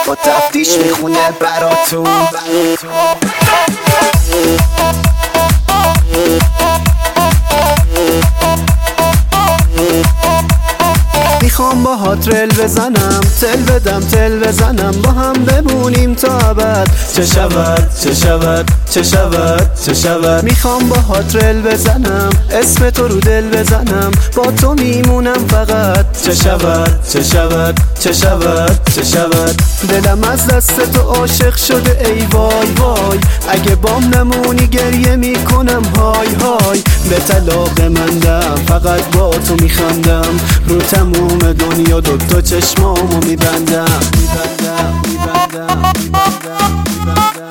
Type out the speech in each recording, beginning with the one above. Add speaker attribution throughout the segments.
Speaker 1: با تفتیش میخونه براتون. میخوام با ها ترل بزنم، تل بدم تل بزنم، با هم بمونیم تا ابد. چه شود چه شود چه شود چه شود. میخوام با ها ترل بزنم، اسم تو رو دل بزنم، با تو میمونم فقط. چه شود چه شود چه شود چه شود. دلم از دست تو عاشق شده ای وای وای، اگه بام نمونی گریه میکنم های های. به طلاق مندم فقط با تو میخندم، رو تموم دنیا دوتا چشمامو میبندم میبندم میبندم میبندم میبندم.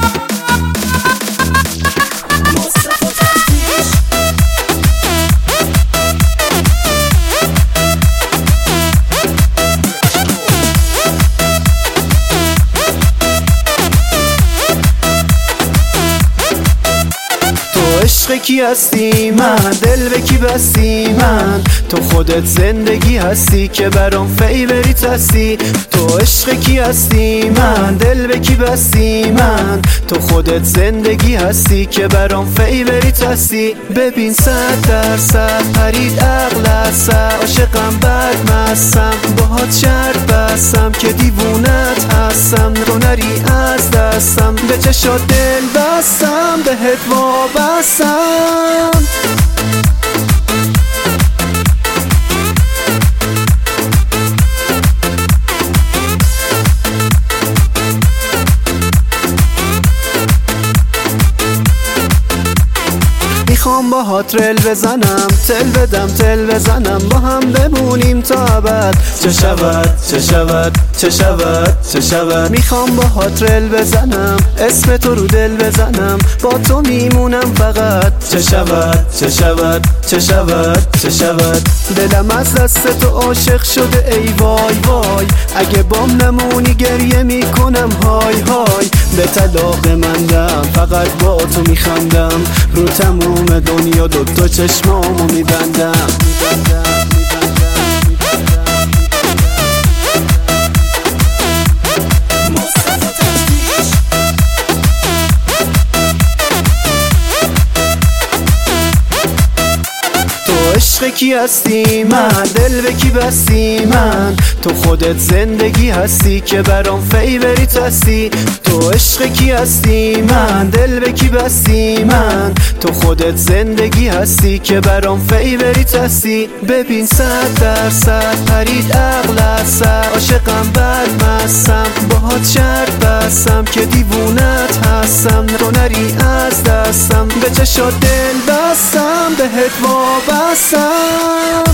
Speaker 1: عشق کی هستی من، دل به کی بستی من، تو خودت زندگی هستی که برام فیوریت هستی. تو عشق کی هستی من، دل به کی بستی من، تو خودت زندگی هستی که برام فیوریت هستی. ببین 100% پرید عقل هستم، عاشقم بد مستم، باهات شرط بستم که دیوونت هستم. تو نری از دستم، به چشات دل بستم، بهت وابستم. میخوام با ها ترل بزنم، تل بدم تل بزنم، با هم بمونیم تا ابد. چه شود چه شود چه شود چه شود. میخوام با ها ترل بزنم، اسم تو رو دل بزنم، با تو میمونم فقط. چه شود چه شود چه شود چه شود. دلم از دست تو عاشق شده ای وای وای، اگه بام نمونی گریه میکنم های های. به طلاق مندم فقط با تو میخندم، رو تموم دنیا دوتا چشمامو میبندم میبندم میبندم میبندم. عشق کی هستی من، دل به کی بستی من، تو خودت زندگی هستی که برام فیوریت هستی. تو عشق کی هستی من، دل به کی بستی من، تو خودت زندگی هستی که برام فیوریت هستی. ببین 100% پرید عقل هستم، عاشقم بد مستم، باهات شرط بستم که دیوونت هستم. تو نری از دستم، به چشات دل بستم، بهت وابستم.